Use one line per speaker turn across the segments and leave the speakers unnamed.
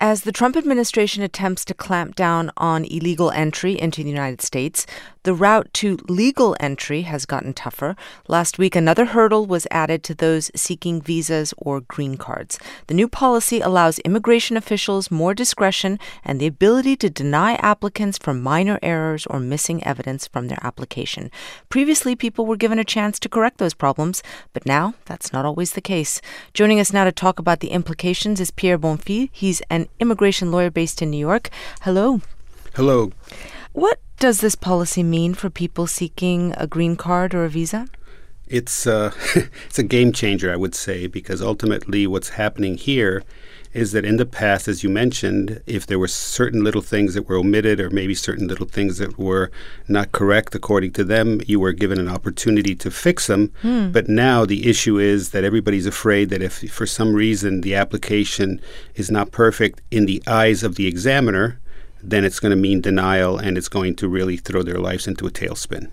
As the Trump administration attempts to clamp down on illegal entry into the United States, the route to legal entry has gotten tougher. Last week, another hurdle was added to those seeking visas or green cards. The new policy allows immigration officials more discretion and the ability to deny applicants for minor errors or missing evidence from their application. Previously, people were given a chance to correct those problems, but now that's not always the case. Joining us now to talk about the implications is Pierre Bonfil. He's an immigration lawyer based in New York. Hello.
Hello.
What does this policy mean for people seeking a green card or a visa?
It's it's a game changer, I would say, because ultimately what's happening here is that in the past, as you mentioned, if there were certain little things that were omitted or maybe certain little things that were not correct according to them, you were given an opportunity to fix them. But now the issue is that everybody's afraid that if for some reason the application is not perfect in the eyes of the examiner, then it's going to mean denial and it's going to really throw their lives into a tailspin.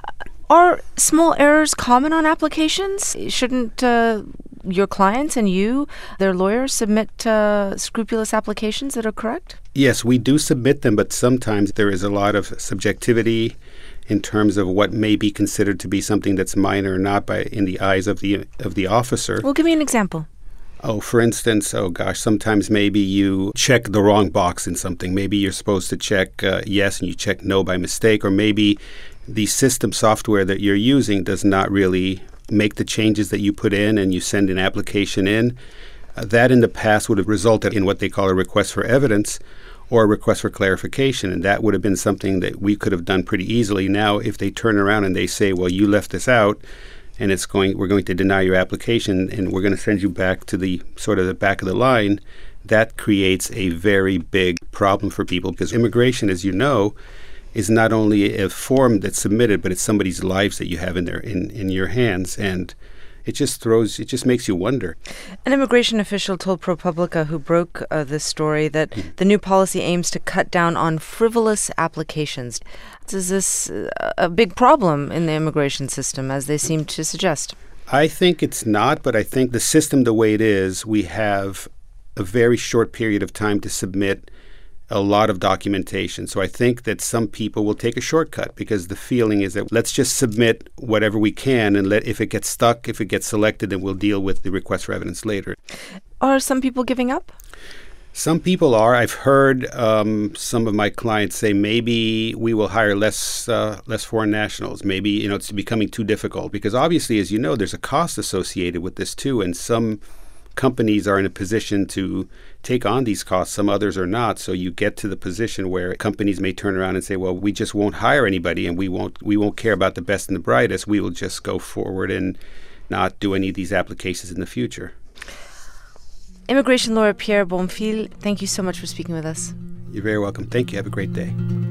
Are small errors common on applications? Shouldn't your clients and you, their lawyers, submit scrupulous applications that are correct?
Yes, we do submit them, but sometimes there is a lot of subjectivity in terms of what may be considered to be something that's minor or not in the eyes of the officer.
Well, give me an example.
Oh, for instance, sometimes maybe you check the wrong box in something. Maybe you're supposed to check yes and you check no by mistake, or maybe the system software that you're using does not really make the changes that you put in and you send an application in. That in the past would have resulted in what they call a request for evidence or a request for clarification, and that would have been something that we could have done pretty easily. Now, if they turn around and they say, well, you left this out, and we're going to deny your application and we're going to send you back to the sort of the back of the line, that creates a very big problem for people because immigration, as you know, is not only a form that's submitted, but it's somebody's lives that you have in your hands. And it just makes you wonder.
An immigration official told ProPublica, who broke this story, that the new policy aims to cut down on frivolous applications. Is this a big problem in the immigration system, as they seem to suggest?
I think it's not, but I think the system the way it is, we have a very short period of time to submit a lot of documentation. So I think that some people will take a shortcut because the feeling is that let's just submit whatever we can and if it gets stuck, if it gets selected, then we'll deal with the request for evidence later.
Are some people giving up?
Some people are. I've heard some of my clients say maybe we will hire less foreign nationals. Maybe, it's becoming too difficult because obviously, as you know, there's a cost associated with this too, and some companies are in a position to take on these costs. Some others are not. So you get to the position where companies may turn around and say, well, we just won't hire anybody and we won't care about the best and the brightest. We will just go forward and not do any of these applications in the future.
Immigration lawyer Pierre Bonfil, thank you so much for speaking with us.
You're very welcome. Thank you. Have a great day.